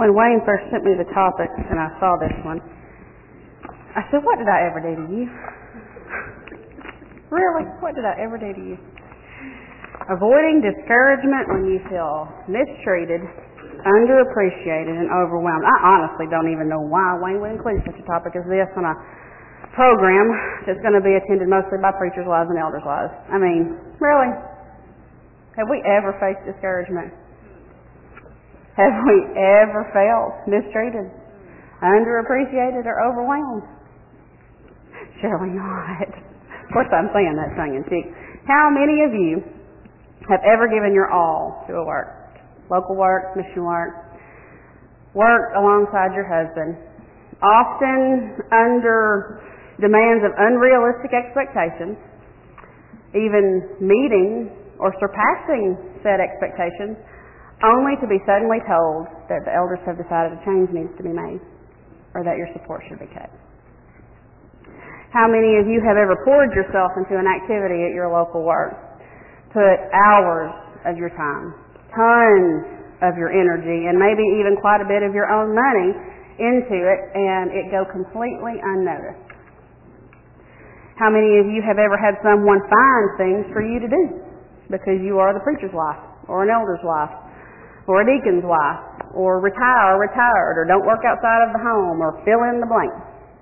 When Wayne first sent me the topics and I saw this one, I said, what did I ever do to you? Really? What did I ever do to you? Avoiding discouragement when you feel mistreated, underappreciated, and overwhelmed. I honestly don't even know why Wayne would include such a topic as this on a program that's going to be attended mostly by preachers' wives and elders' wives. I mean, really? Have we ever faced discouragement? Have we ever felt mistreated, underappreciated, or overwhelmed? Surely not. Of course I'm saying that tongue-in-cheek. How many of you have ever given your all to a work? Local work, mission work, worked alongside your husband, often under demands of unrealistic expectations, even meeting or surpassing said expectations, only to be suddenly told that the elders have decided a change needs to be made or that your support should be cut. How many of you have ever poured yourself into an activity at your local work, put hours of your time, tons of your energy, and maybe even quite a bit of your own money into it, and it go completely unnoticed? How many of you have ever had someone find things for you to do because you are the preacher's wife or an elder's wife or a deacon's wife, or retired, or don't work outside of the home, or fill in the blank?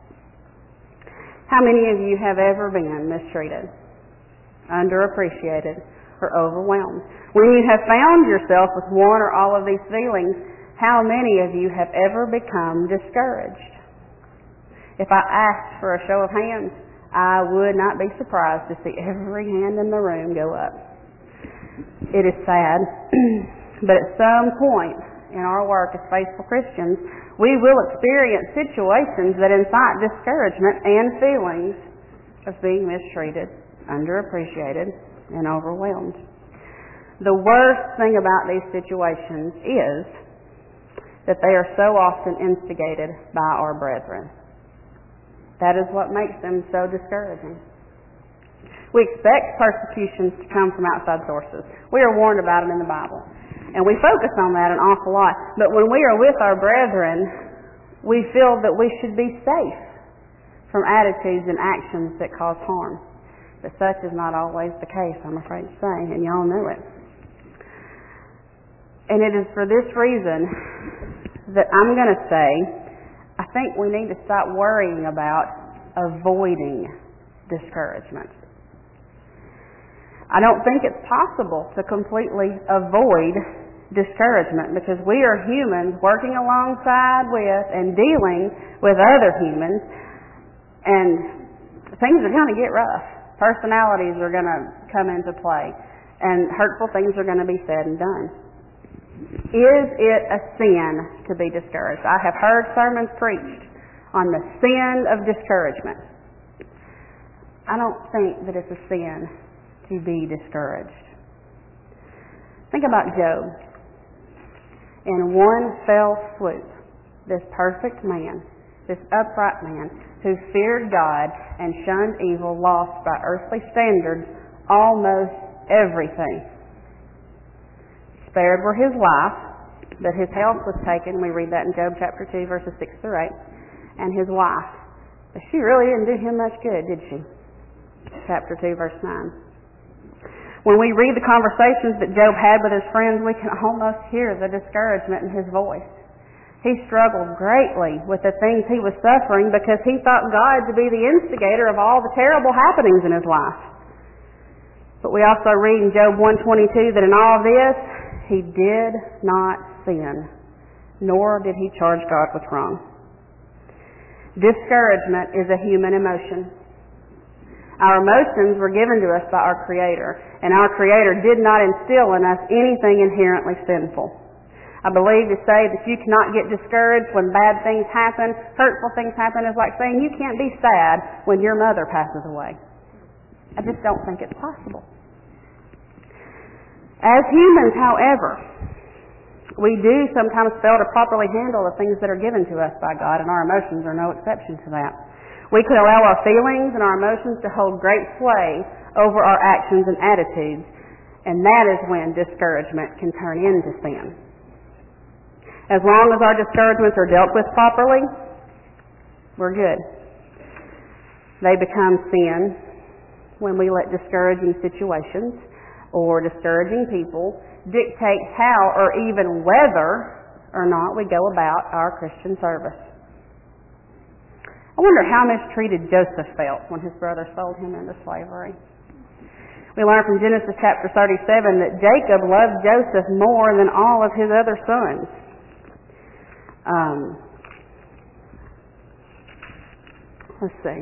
How many of you have ever been mistreated, underappreciated, or overwhelmed? When you have found yourself with one or all of these feelings, how many of you have ever become discouraged? If I asked for a show of hands, I would not be surprised to see every hand in the room go up. It is sad, but at some point in our work as faithful Christians, we will experience situations that incite discouragement and feelings of being mistreated, underappreciated, and overwhelmed. The worst thing about these situations is that they are so often instigated by our brethren. That is what makes them so discouraging. We expect persecutions to come from outside sources. We are warned about them in the Bible. And we focus on that an awful lot. But when we are with our brethren, we feel that we should be safe from attitudes and actions that cause harm. But such is not always the case, I'm afraid to say, and y'all know it. And it is for this reason that I'm going to say, I think we need to stop worrying about avoiding discouragement. I don't think it's possible to completely avoid discouragement because we are humans working alongside with and dealing with other humans, and things are going to get rough. Personalities are going to come into play, and hurtful things are going to be said and done. Is it a sin to be discouraged? I have heard sermons preached on the sin of discouragement. I don't think that it's a sin to be discouraged. Think about Job. In one fell swoop, this perfect man, this upright man who feared God and shunned evil, lost by earthly standards almost everything. Spared were his life, but his health was taken. We read that in Job chapter 2, verses 6 through 8. And his wife. But she really didn't do him much good, did she? Chapter 2, verse 9. When we read the conversations that Job had with his friends, we can almost hear the discouragement in his voice. He struggled greatly with the things he was suffering because he thought God to be the instigator of all the terrible happenings in his life. But we also read in Job 1:22 that in all this, he did not sin, nor did he charge God with wrong. Discouragement is a human emotion. Our emotions were given to us by our Creator, and our Creator did not instill in us anything inherently sinful. I believe to say that you cannot get discouraged when bad things happen, hurtful things happen, is like saying you can't be sad when your mother passes away. I just don't think it's possible. As humans, however, we do sometimes fail to properly handle the things that are given to us by God, and our emotions are no exception to that. We can allow our feelings and our emotions to hold great sway over our actions and attitudes, and that is when discouragement can turn into sin. As long as our discouragements are dealt with properly, we're good. They become sin when we let discouraging situations or discouraging people dictate how or even whether or not we go about our Christian service. I wonder how mistreated Joseph felt when his brother sold him into slavery. We learn from Genesis chapter 37 that Jacob loved Joseph more than all of his other sons. Let's see.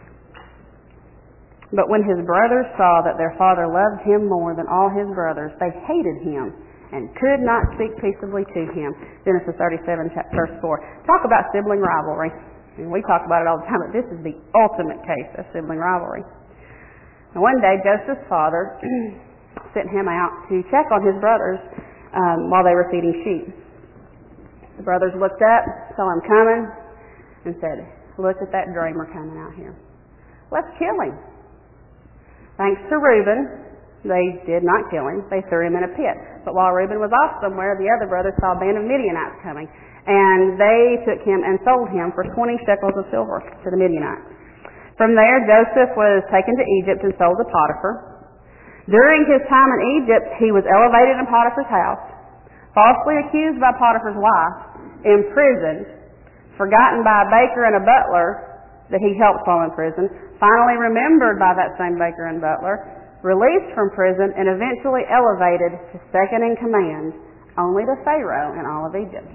But when his brothers saw that their father loved him more than all his brothers, they hated him and could not speak peaceably to him. Genesis 37, verse 4. Talk about sibling rivalry. And we talk about it all the time, but this is the ultimate case of sibling rivalry. And one day, Joseph's father sent him out to check on his brothers while they were feeding sheep. The brothers looked up, saw him coming, and said, "Look at that dreamer coming out here. Let's kill him." Thanks to Reuben, they did not kill him. They threw him in a pit. But while Reuben was off somewhere, the other brothers saw a band of Midianites coming, and they took him and sold him for 20 shekels of silver to the Midianites. From there, Joseph was taken to Egypt and sold to Potiphar. During his time in Egypt, he was elevated in Potiphar's house, falsely accused by Potiphar's wife, imprisoned, forgotten by a baker and a butler that he helped while in prison, finally remembered by that same baker and butler, released from prison, and eventually elevated to second in command, only to Pharaoh in all of Egypt.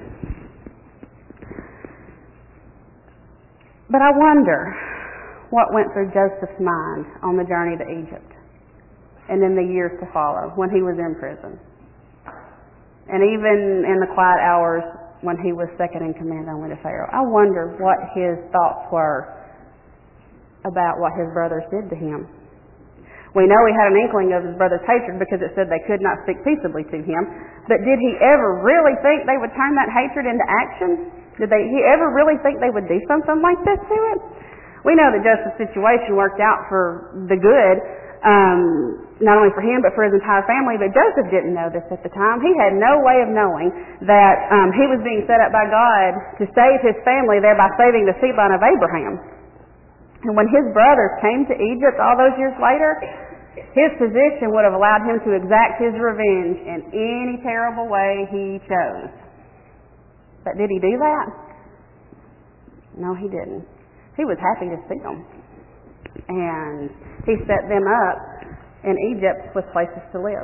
But I wonder what went through Joseph's mind on the journey to Egypt and in the years to follow when he was in prison. And even in the quiet hours when he was second in command only to Pharaoh. I wonder what his thoughts were about what his brothers did to him. We know he had an inkling of his brother's hatred because it said they could not speak peaceably to him. But did he ever really think they would turn that hatred into action? Did he ever really think they would do something like this to him? We know that Joseph's situation worked out for the good, not only for him but for his entire family. But Joseph didn't know this at the time. He had no way of knowing that he was being set up by God to save his family, thereby saving the seed line of Abraham. And when his brothers came to Egypt all those years later, his position would have allowed him to exact his revenge in any terrible way he chose. But did he do that? No, he didn't. He was happy to see them. And he set them up in Egypt with places to live.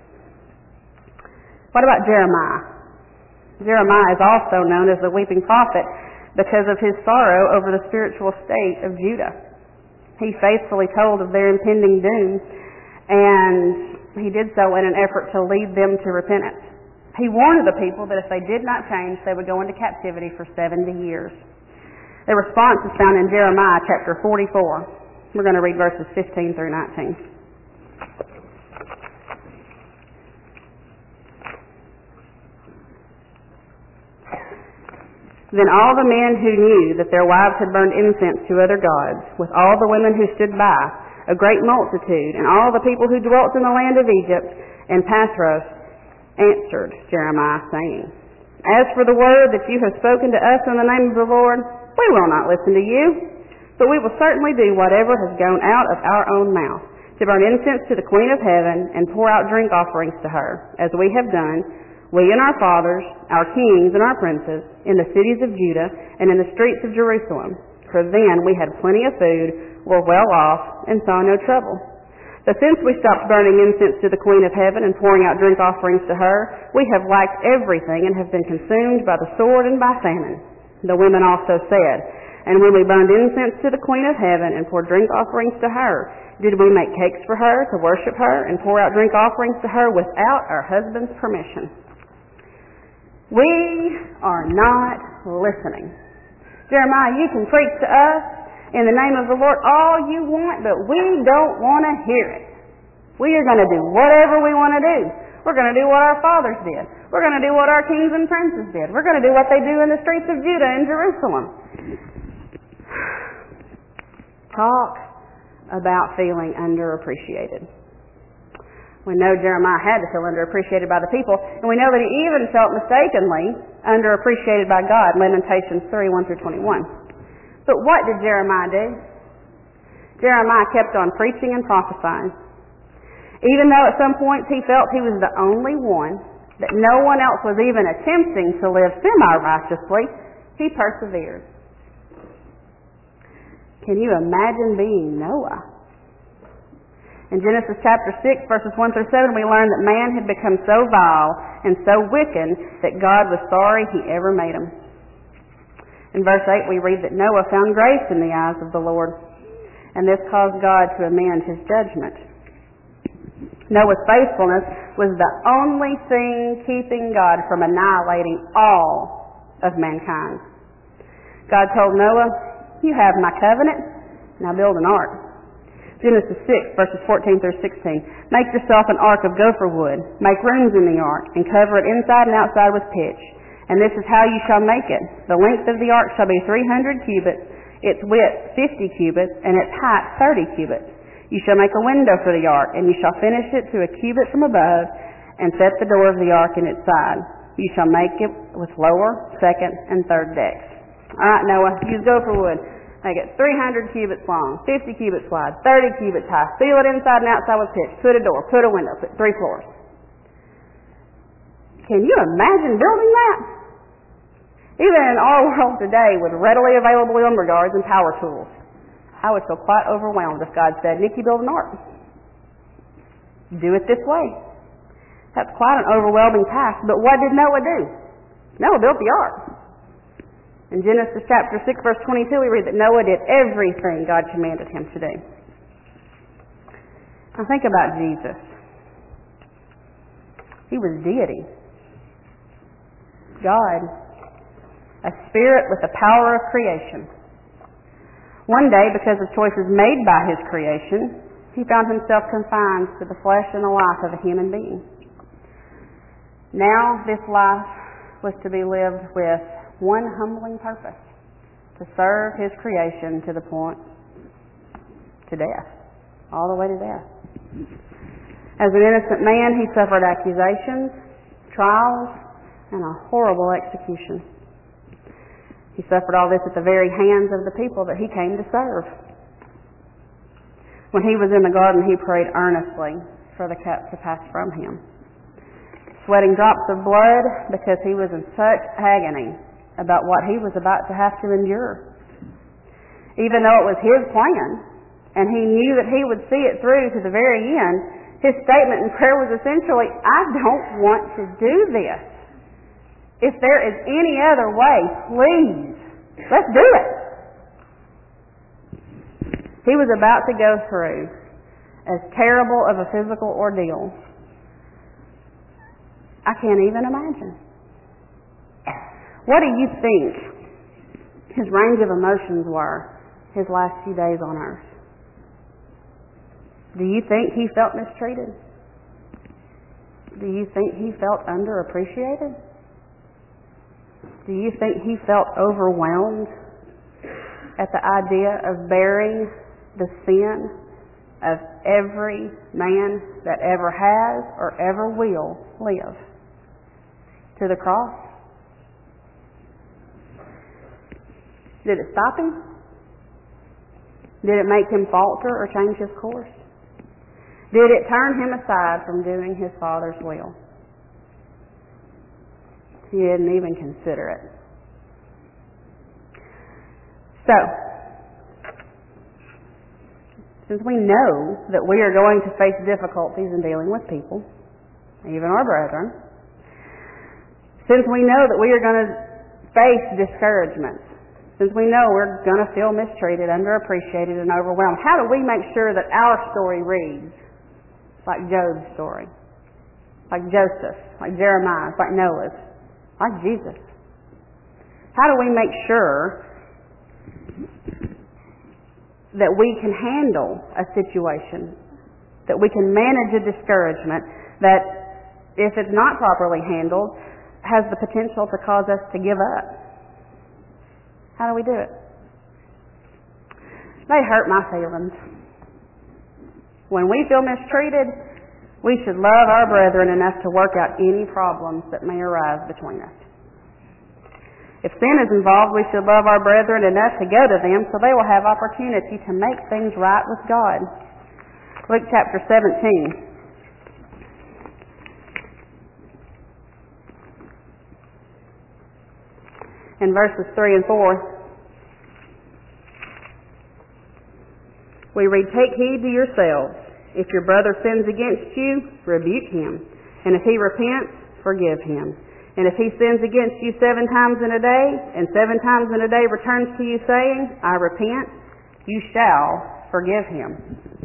What about Jeremiah? Jeremiah is also known as the weeping prophet because of his sorrow over the spiritual state of Judah. He faithfully told of their impending doom, and he did so in an effort to lead them to repentance. He warned the people that if they did not change, they would go into captivity for 70 years. The response is found in Jeremiah chapter 44. We're going to read verses 15 through 19. Then all the men who knew that their wives had burned incense to other gods, with all the women who stood by, a great multitude, and all the people who dwelt in the land of Egypt and Pathros, answered Jeremiah, saying, "As for the word that you have spoken to us in the name of the Lord, we will not listen to you, but we will certainly do whatever has gone out of our own mouth, to burn incense to the Queen of Heaven and pour out drink offerings to her, as we have done, we and our fathers, our kings and our princes, in the cities of Judah and in the streets of Jerusalem. For then we had plenty of food, were well off, and saw no trouble. But since we stopped burning incense to the Queen of Heaven and pouring out drink offerings to her, we have lacked everything and have been consumed by the sword and by famine." The women also said, "And when we burned incense to the Queen of Heaven and poured drink offerings to her, did we make cakes for her to worship her and pour out drink offerings to her without our husband's permission?" We are not listening. Jeremiah, you can preach to us in the name of the Lord all you want, but we don't want to hear it. We are going to do whatever we want to do. We're going to do what our fathers did. We're going to do what our kings and princes did. We're going to do what they do in the streets of Judah and Jerusalem. Talk about feeling underappreciated. We know Jeremiah had to feel underappreciated by the people, and we know that he even felt mistakenly underappreciated by God, Lamentations 3:1-21. But what did Jeremiah do? Jeremiah kept on preaching and prophesying. Even though at some points he felt he was the only one, that no one else was even attempting to live semi-righteously, he persevered. Can you imagine being Noah? In Genesis chapter 6, verses 1-7, we learn that man had become so vile and so wicked that God was sorry he ever made him. In verse 8, we read that Noah found grace in the eyes of the Lord, and this caused God to amend his judgment. Noah's faithfulness was the only thing keeping God from annihilating all of mankind. God told Noah, "You have my covenant, now build an ark." Genesis 6, verses 14-16. Make yourself an ark of gopher wood. Make rooms in the ark, and cover it inside and outside with pitch. And this is how you shall make it. The length of the ark shall be 300 cubits, its width 50 cubits, and its height 30 cubits. You shall make a window for the ark, and you shall finish it to a cubit from above, and set the door of the ark in its side. You shall make it with lower, second, and third decks. All right, Noah, use gopher wood. Make it 300 cubits long, 50 cubits wide, 30 cubits high. Seal it inside and outside with pitch. Put a door, put a window, put 3 floors. Can you imagine building that? Even in our world today with readily available lumber yards and power tools, I would feel quite overwhelmed if God said, "Nikki, build an ark. Do it this way." That's quite an overwhelming task, but what did Noah do? Noah built the ark. In Genesis chapter 6, verse 22, we read that Noah did everything God commanded him to do. Now think about Jesus. He was deity. God, a spirit with the power of creation. One day, because of choices made by his creation, he found himself confined to the flesh and the life of a human being. Now this life was to be lived with one humbling purpose: to serve his creation to the point to death, all the way to death. As an innocent man, he suffered accusations, trials, and a horrible execution. He suffered all this at the very hands of the people that he came to serve. When he was in the garden, he prayed earnestly for the cup to pass from him, sweating drops of blood because he was in such agony about what he was about to have to endure. Even though it was his plan, and he knew that he would see it through to the very end, his statement in prayer was essentially, "I don't want to do this. If there is any other way, please, let's do it." He was about to go through as terrible of a physical ordeal I can't even imagine. What do you think his range of emotions were his last few days on earth? Do you think he felt mistreated? Do you think he felt underappreciated? Do you think he felt overwhelmed at the idea of bearing the sin of every man that ever has or ever will live to the cross? Did it stop him? Did it make him falter or change his course? Did it turn him aside from doing his Father's will? He didn't even consider it. So, since we know that we are going to face difficulties in dealing with people, even our brethren, since we know that we are going to face discouragements, since we know we're going to feel mistreated, underappreciated, and overwhelmed, how do we make sure that our story reads like Job's story, like Joseph, like Jeremiah's, like Noah's, like Jesus? How do we make sure that we can handle a situation, that we can manage a discouragement that, if it's not properly handled, has the potential to cause us to give up? How do we do it? They hurt my feelings. When we feel mistreated, We should love our brethren enough to work out any problems that may arise between us. If sin is involved, we should love our brethren enough to go to them so they will have opportunity to make things right with God. Luke chapter 17. In verses 3 and 4, we read, "Take heed to yourselves. If your brother sins against you, rebuke him. And if he repents, forgive him. And if he sins against you 7 times in a day, and 7 times in a day returns to you saying, I repent, you shall forgive him."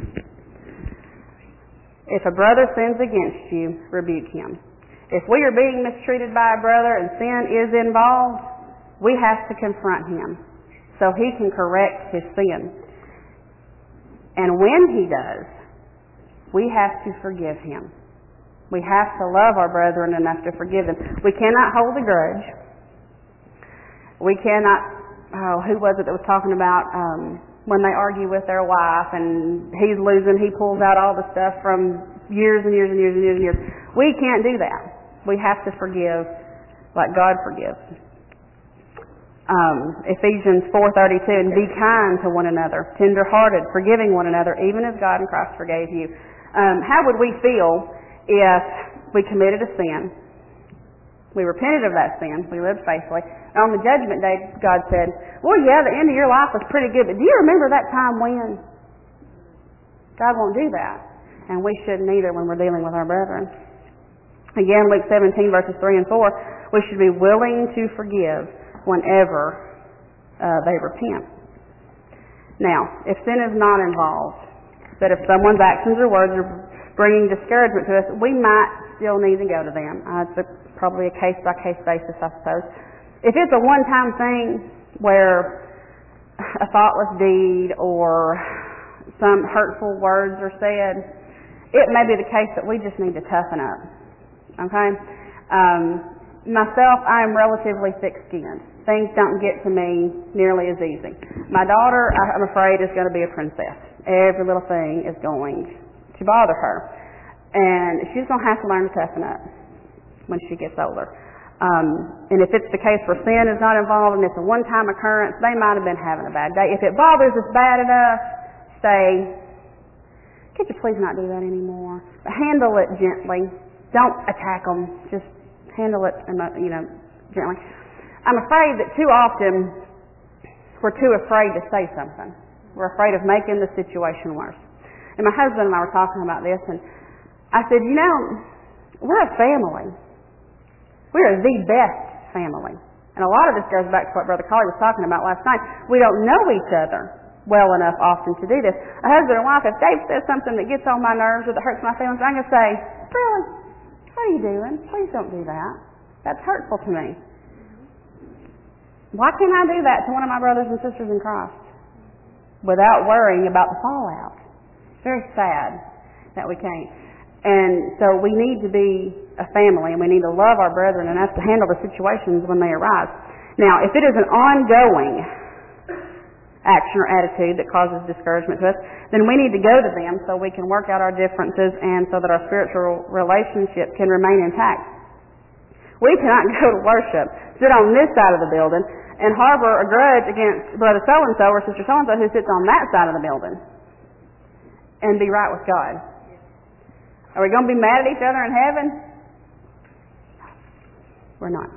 If a brother sins against you, rebuke him. If we are being mistreated by a brother and sin is involved, we have to confront him so he can correct his sin. And when he does, we have to forgive him. We have to love our brethren enough to forgive them. We cannot hold a grudge. We cannot, who was it that was talking about when they argue with their wife and he's losing, he pulls out all the stuff from years and years and years and years and years. We can't do that. We have to forgive like God forgives. Ephesians 4:32, "And be kind to one another, tender-hearted, forgiving one another, even as God in Christ forgave you." How would we feel if we committed a sin, we repented of that sin, we lived faithfully, and on the judgment day God said, well, yeah, the end of your life was pretty good, but do you remember that time when? God won't do that, and we shouldn't either when we're dealing with our brethren. Again, Luke 17 verses 3 and 4, we should be willing to forgive whenever they repent. Now, if sin is not involved, but if someone's actions or words are bringing discouragement to us, we might still need to go to them. It's probably a case-by-case basis, I suppose. If it's a one-time thing where a thoughtless deed or some hurtful words are said, it may be the case that we just need to toughen up. Okay? Myself, I am relatively thick-skinned. Things don't get to me nearly as easy. My daughter, I'm afraid, is going to be a princess. Every little thing is going to bother her. And she's going to have to learn to toughen up when she gets older. And if it's the case where sin is not involved and it's a one-time occurrence, they might have been having a bad day. If it bothers us bad enough, say, could you please not do that anymore? Handle it gently. Don't attack them. Just handle it, gently. I'm afraid that too often we're too afraid to say something. We're afraid of making the situation worse. And my husband and I were talking about this, and I said, we're a family. We are the best family. And a lot of this goes back to what Brother Collie was talking about last night. We don't know each other well enough often to do this. A husband and wife, if Dave says something that gets on my nerves or that hurts my feelings, I'm going to say, really? What are you doing? Please don't do that. That's hurtful to me. Why can't I do that to one of my brothers and sisters in Christ without worrying about the fallout? It's very sad that we can't. And so we need to be a family, and we need to love our brethren enough to handle the situations when they arise. Now, if it is an ongoing action or attitude that causes discouragement to us, then we need to go to them so we can work out our differences and so that our spiritual relationship can remain intact. We cannot go to worship, sit on this side of the building, and harbor a grudge against brother so-and-so or sister so-and-so who sits on that side of the building and be right with God. Are we going to be mad at each other in heaven? We're not.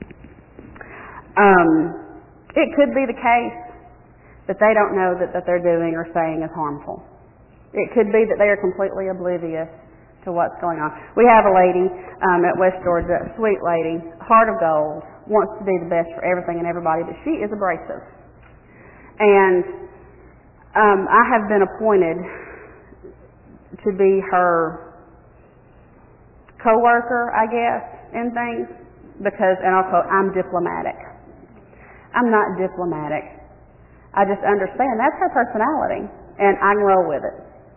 It could be the case that they don't know that they're doing or saying is harmful. It could be that they are completely oblivious to what's going on. We have a lady at West Georgia, a sweet lady, heart of gold, wants to do the best for everything and everybody, but she is abrasive. And I have been appointed to be her co-worker, I guess, in things, because, and also I'm diplomatic. I'm not diplomatic. I just understand that's her personality, and I can roll with it.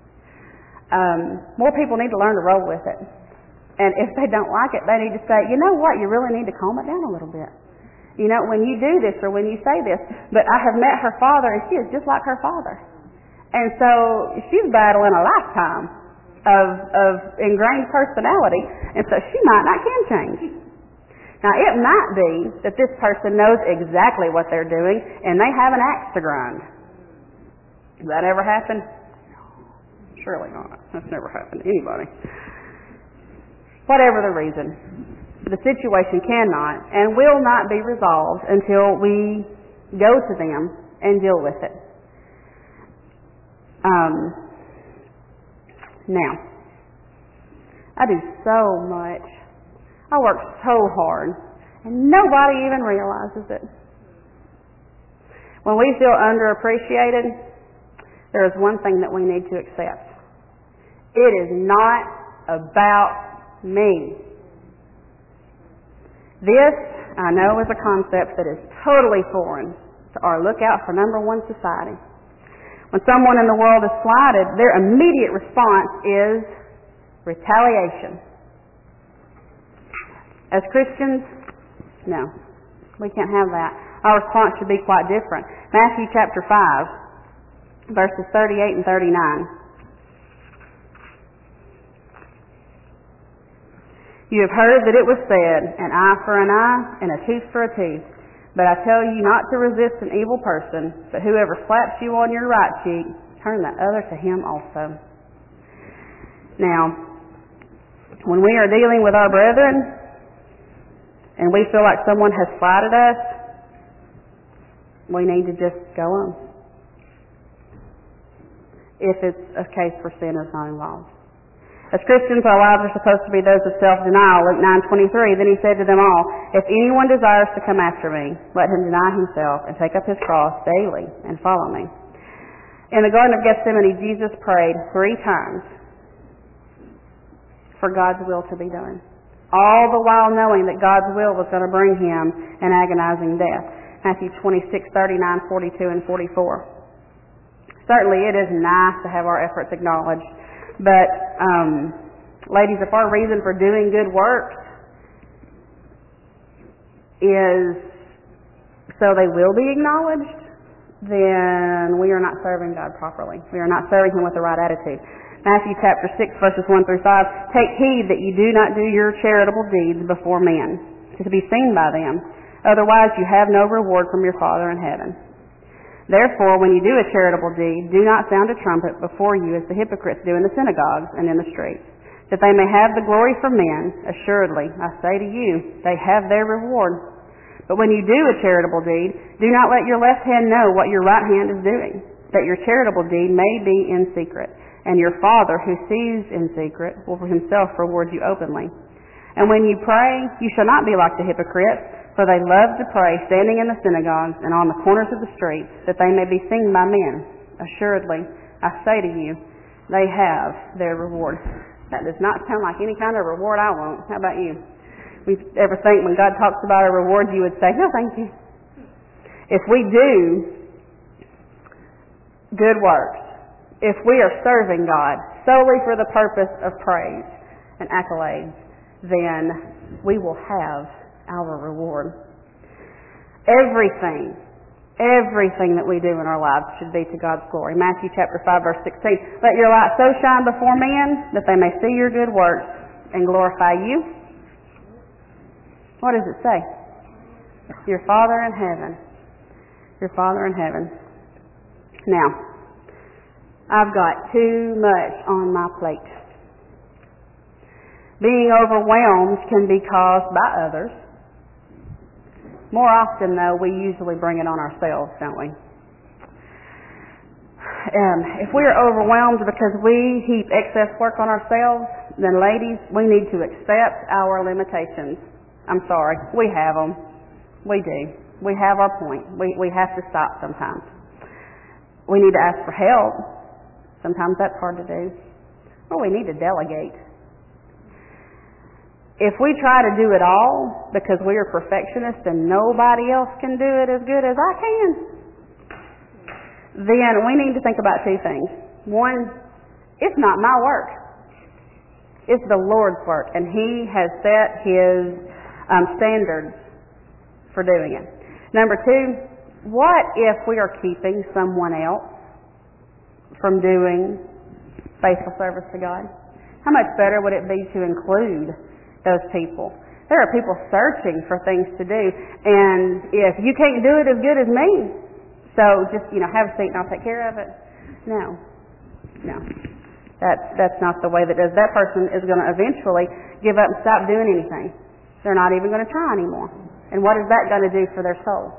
More people need to learn to roll with it. And if they don't like it, they need to say, you know what, you really need to calm it down a little bit. When you do this or when you say this. But I have met her father, and she is just like her father. And so she's battling a lifetime of ingrained personality, and so she might not can change. Now, it might be that this person knows exactly what they're doing, and they have an axe to grind. Does that ever happen? Surely not. That's never happened to anybody. Whatever the reason, the situation cannot and will not be resolved until we go to them and deal with it. Now, I do so much. I work so hard, and nobody even realizes it. When we feel underappreciated, there is one thing that we need to accept. It is not about me. This, I know, is a concept that is totally foreign to our lookout for number one society. When someone in the world is slighted, their immediate response is retaliation. As Christians, no, we can't have that. Our response should be quite different. Matthew chapter 5, verses 38 and 39. You have heard that it was said, an eye for an eye and a tooth for a tooth. But I tell you not to resist an evil person, but whoever slaps you on your right cheek, turn the other to him also. Now, when we are dealing with our brethren, and we feel like someone has slighted us, we need to just go on. If it's a case where sin is not involved. As Christians, our lives are supposed to be those of self-denial. Luke 9:23, then he said to them all, if anyone desires to come after me, let him deny himself and take up his cross daily and follow me. In the Garden of Gethsemane, Jesus prayed 3 times for God's will to be done, all the while knowing that God's will was going to bring him an agonizing death. Matthew 26:39, 42, and 44. Certainly it is nice to have our efforts acknowledged, but ladies, if our reason for doing good works is so they will be acknowledged, then we are not serving God properly. We are not serving him with the right attitude. Matthew chapter 6, verses 1 through 5, take heed that you do not do your charitable deeds before men, to be seen by them. Otherwise you have no reward from your Father in heaven. Therefore, when you do a charitable deed, do not sound a trumpet before you as the hypocrites do in the synagogues and in the streets, that they may have the glory from men. Assuredly, I say to you, they have their reward. But when you do a charitable deed, do not let your left hand know what your right hand is doing, that your charitable deed may be in secret. And your Father who sees in secret will himself reward you openly. And when you pray, you shall not be like the hypocrites, for they love to pray standing in the synagogues and on the corners of the streets, that they may be seen by men. Assuredly, I say to you, they have their reward. That does not sound like any kind of reward I want. How about you? We ever think when God talks about a reward, you would say, no, thank you. If we do good works, if we are serving God solely for the purpose of praise and accolades, then we will have our reward. Everything that we do in our lives should be to God's glory. Matthew chapter 5, verse 16, let your light so shine before men that they may see your good works and glorify you. What does it say? Your Father in heaven. Your Father in heaven. Now, I've got too much on my plate. Being overwhelmed can be caused by others. More often, though, we usually bring it on ourselves, don't we? If we are overwhelmed because we heap excess work on ourselves, then ladies, we need to accept our limitations. I'm sorry, we have them. We do. We have our point. We have to stop sometimes. We need to ask for help. Sometimes that's hard to do. Or we need to delegate. If we try to do it all because we are perfectionists and nobody else can do it as good as I can, then we need to think about 2 things. One, it's not my work. It's the Lord's work, and He has set His standards for doing it. Number 2, what if we are keeping someone else from doing faithful service to God? How much better would it be to include those people? There are people searching for things to do, and if you can't do it as good as me, so just, have a seat and I'll take care of it. No. That's not the way that does. That person is going to eventually give up and stop doing anything. They're not even going to try anymore. And what is that going to do for their soul?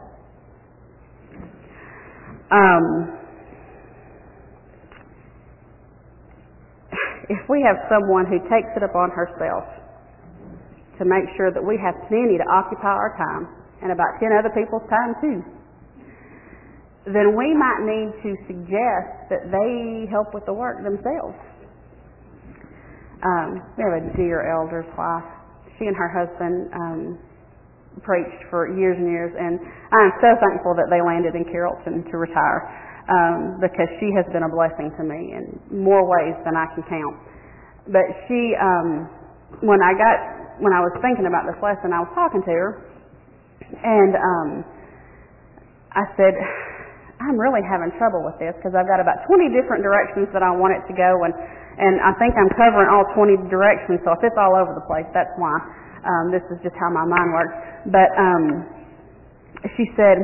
If we have someone who takes it upon herself to make sure that we have plenty to occupy our time, and about 10 other people's time too, then we might need to suggest that they help with the work themselves. We have a dear elder's wife. She and her husband preached for years and years, and I'm so thankful that they landed in Carrollton to retire, because she has been a blessing to me in more ways than I can count. But she, when I was thinking about this lesson, I was talking to her, and I said, I'm really having trouble with this because I've got about 20 different directions that I want it to go, and I think I'm covering all 20 directions, so if it's all over the place, that's why. This is just how my mind works. But she said,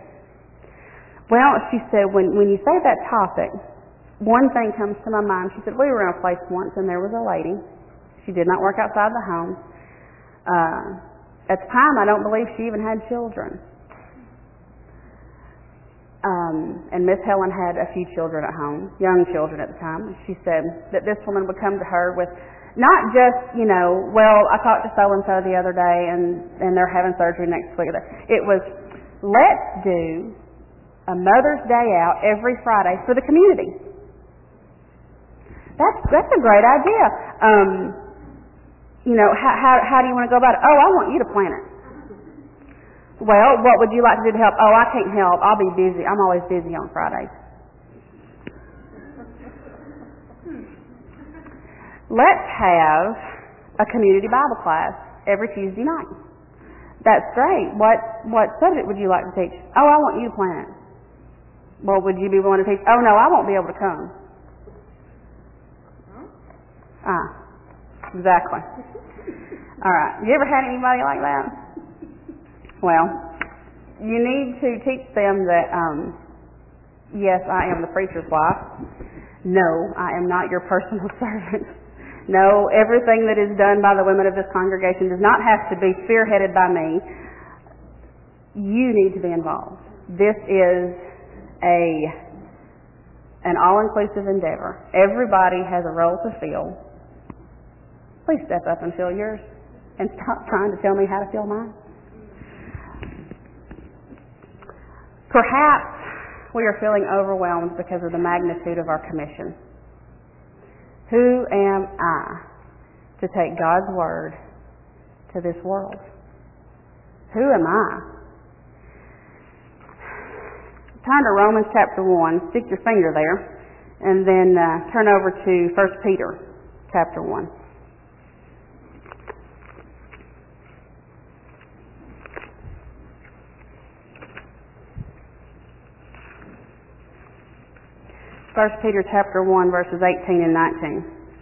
when you say that topic, one thing comes to my mind. She said, we were in a place once and there was a lady. She did not work outside the home. At the time, I don't believe she even had children. And Miss Helen had a few children at home, young children at the time. She said that this woman would come to her with not just, I talked to so-and-so the other day and they're having surgery next week. It was, let's do a Mother's Day out every Friday for the community. That's a great idea. How do you want to go about it? Oh, I want you to plan it. Well, what would you like to do to help? Oh, I can't help. I'll be busy. I'm always busy on Fridays. Let's have a community Bible class every Tuesday night. That's great. What subject would you like to teach? Oh, I want you to plan it. Well, would you be willing to teach? Oh, no, I won't be able to come. Exactly. All right. You ever had anybody like that? Well, you need to teach them that, yes, I am the preacher's wife. No, I am not your personal servant. No, everything that is done by the women of this congregation does not have to be spearheaded by me. You need to be involved. This is an all-inclusive endeavor. Everybody has a role to fill. Please step up and fill yours and stop trying to tell me how to fill mine. Perhaps we are feeling overwhelmed because of the magnitude of our commission. Who am I to take God's Word to this world? Who am I? Turn to Romans chapter 1. Stick your finger there. And then turn over to 1 Peter chapter 1. First Peter chapter 1, verses 18 and 19.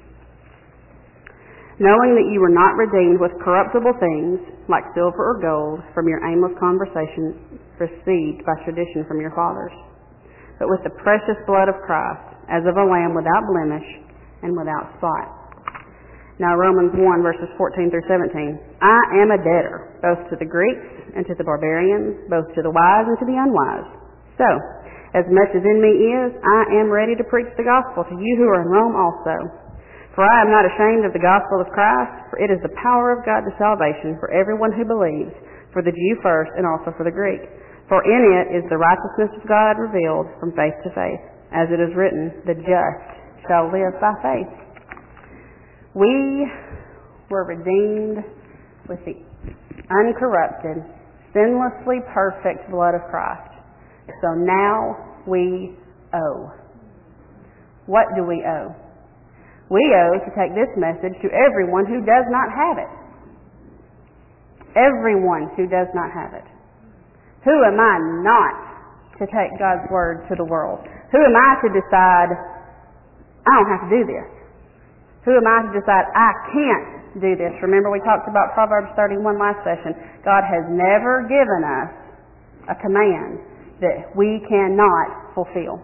Knowing that you were not redeemed with corruptible things, like silver or gold, from your aimless conversation received by tradition from your fathers, but with the precious blood of Christ, as of a lamb without blemish and without spot. Now Romans 1, verses 14 through 17. I am a debtor, both to the Greeks and to the barbarians, both to the wise and to the unwise. So, as much as in me is, I am ready to preach the gospel to you who are in Rome also. For I am not ashamed of the gospel of Christ, for it is the power of God to salvation for everyone who believes, for the Jew first and also for the Greek. For in it is the righteousness of God revealed from faith to faith, as it is written, the just shall live by faith. We were redeemed with the uncorrupted, sinlessly perfect blood of Christ. So now we owe. What do we owe? We owe to take this message to everyone who does not have it. Everyone who does not have it. Who am I not to take God's Word to the world? Who am I to decide, I don't have to do this? Who am I to decide I can't do this? Remember we talked about Proverbs 31 last session. God has never given us a command that we cannot fulfill.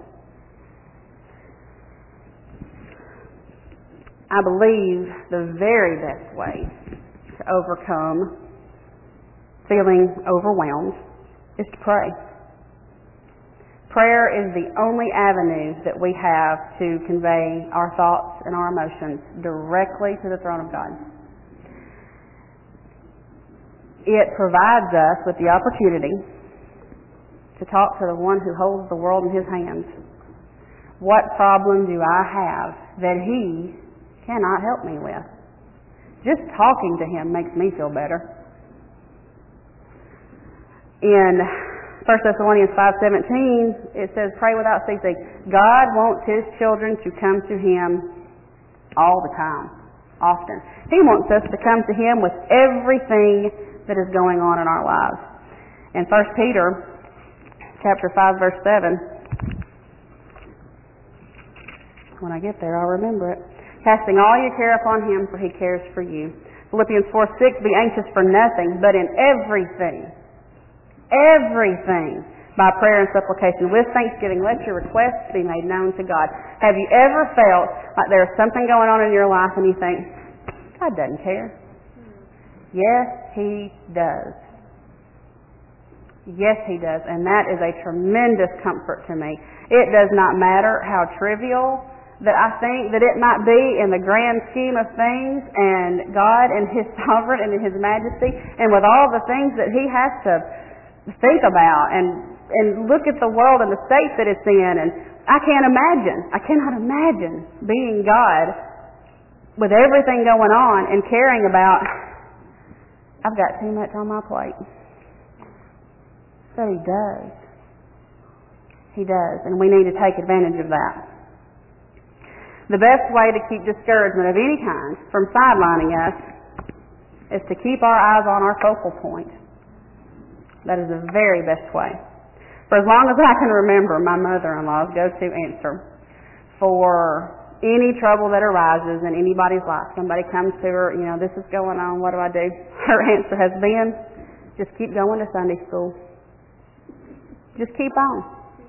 I believe the very best way to overcome feeling overwhelmed is to pray. Prayer is the only avenue that we have to convey our thoughts and our emotions directly to the throne of God. It provides us with the opportunity to talk to the one who holds the world in his hands. What problem do I have that he cannot help me with? Just talking to him makes me feel better. In 1 Thessalonians 5:17, it says, pray without ceasing. God wants his children to come to him all the time, often. He wants us to come to him with everything that is going on in our lives. In 1 Peter chapter 5, verse 7, when I get there, I'll remember it. Casting all your care upon him, for he cares for you. Philippians 4:6, be anxious for nothing, but in everything, by prayer and supplication, with thanksgiving, let your requests be made known to God. Have you ever felt like there's something going on in your life and you think, God doesn't care? Yes, he does. Yes, he does. And that is a tremendous comfort to me. It does not matter how trivial that I think that it might be in the grand scheme of things, and God and his sovereign and his majesty, and with all the things that he has to think about and look at the world and the state that it's in, and I cannot imagine being God with everything going on and caring about, I've got too much on my plate. But he does. He does, and we need to take advantage of that. The best way to keep discouragement of any kind from sidelining us is to keep our eyes on our focal point. That is the very best way. For as long as I can remember, my mother-in-law's go-to answer for any trouble that arises in anybody's life, somebody comes to her, this is going on, what do I do? Her answer has been, just keep going to Sunday school. Just keep on.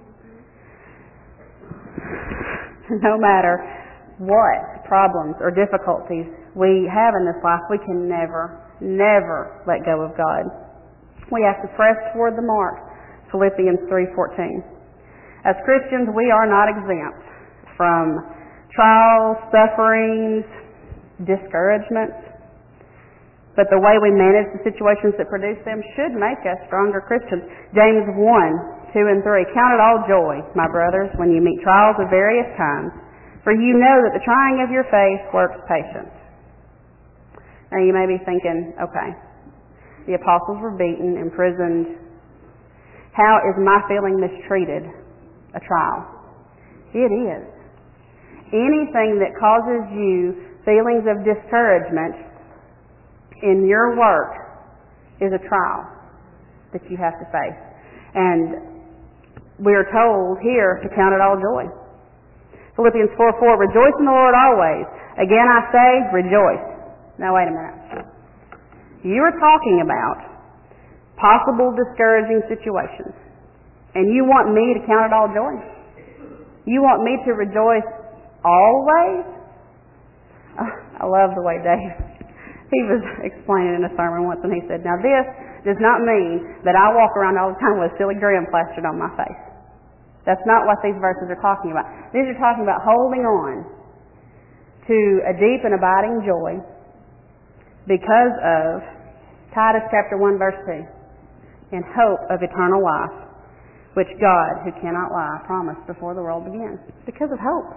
No matter what problems or difficulties we have in this life, we can never let go of God. We have to press toward the mark. Philippians 3:14. As Christians, we are not exempt from trials, sufferings, discouragements. But the way we manage the situations that produce them should make us stronger Christians. James 1:2 and 3. Count it all joy, my brothers, when you meet trials of various kinds, for you know that the trying of your faith works patience. Now you may be thinking, okay, the apostles were beaten, imprisoned. How is my feeling mistreated a trial? It is. Anything that causes you feelings of discouragement in your work is a trial that you have to face. And we are told here to count it all joy. Philippians 4:4, rejoice in the Lord always. Again I say, rejoice. Now wait a minute. You are talking about possible discouraging situations. And you want me to count it all joy? You want me to rejoice always? Oh, I love the way Dave, he was explaining in a sermon once, and he said, now this does not mean that I walk around all the time with a silly grin plastered on my face. That's not what these verses are talking about. These are talking about holding on to a deep and abiding joy because of Titus chapter 1 verse 2, in hope of eternal life, which God, who cannot lie, promised before the world began. Because of hope.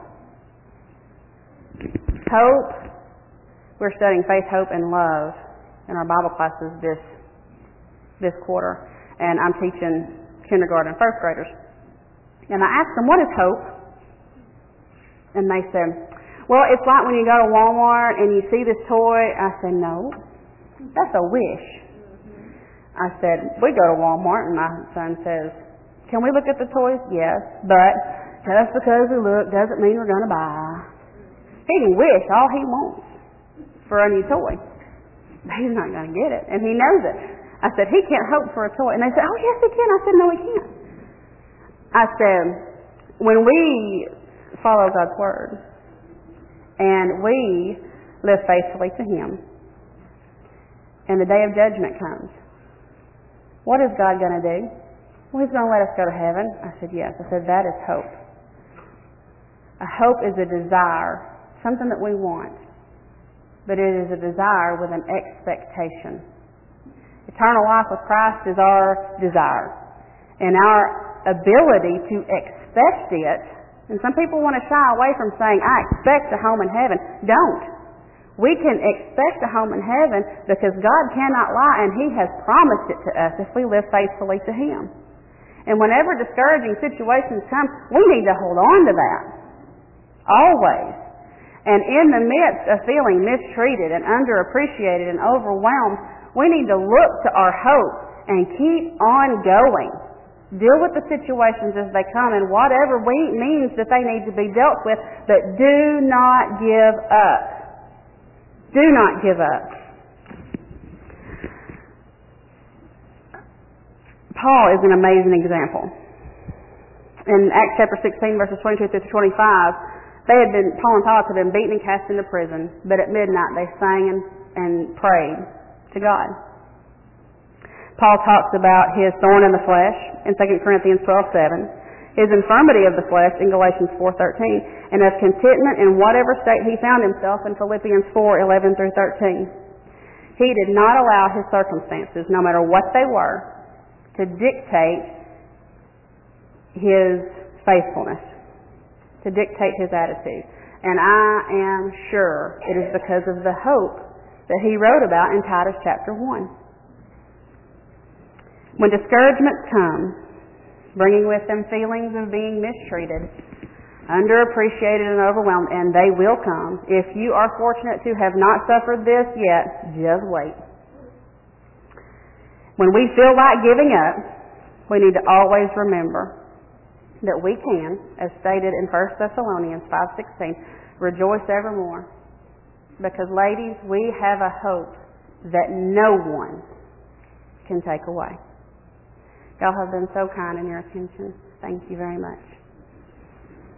Hope. We're studying faith, hope, and love in our Bible classes this quarter, and I'm teaching kindergarten and first graders. And I asked them, what is hope? And they said, well, it's like when you go to Walmart and you see this toy. I said, no, that's a wish. I said, we go to Walmart, and my son says, can we look at the toys? Yes, but just because we look doesn't mean we're going to buy. He can wish all he wants for a new toy. But he's not going to get it, and he knows it. I said, he can't hope for a toy. And they said, oh, yes, he can. I said, no, he can't. I said, when we follow God's Word and we live faithfully to Him, and the day of judgment comes, what is God going to do? Well, He's going to let us go to heaven. I said, yes. I said, that is hope. A hope is a desire, something that we want, but it is a desire with an expectation. Eternal life with Christ is our desire. And our ability to expect it, and some people want to shy away from saying, I expect a home in heaven. Don't. We can expect a home in heaven because God cannot lie, and He has promised it to us if we live faithfully to Him. And whenever discouraging situations come, we need to hold on to that. Always. And in the midst of feeling mistreated and underappreciated and overwhelmed, we need to look to our hope and keep on going. Deal with the situations as they come and whatever means that they need to be dealt with, but do not give up. Do not give up. Paul is an amazing example. In Acts chapter 16, verses 22 through 25, Paul and Silas had been beaten and cast into prison, but at midnight they sang and prayed to God. Paul talks about his thorn in the flesh in 2 Corinthians 12:7, his infirmity of the flesh in Galatians 4:13, and of contentment in whatever state he found himself in Philippians 4:11 through 13. He did not allow his circumstances, no matter what they were, to dictate his faithfulness, to dictate his attitude. And I am sure it is because of the hope that he wrote about in Titus chapter 1. When discouragements come, bringing with them feelings of being mistreated, underappreciated and overwhelmed, and they will come. If you are fortunate to have not suffered this yet, just wait. When we feel like giving up, we need to always remember that we can, as stated in 1 Thessalonians 5:16, rejoice evermore. Because, ladies, we have a hope that no one can take away. Y'all have been so kind in your attention. Thank you very much.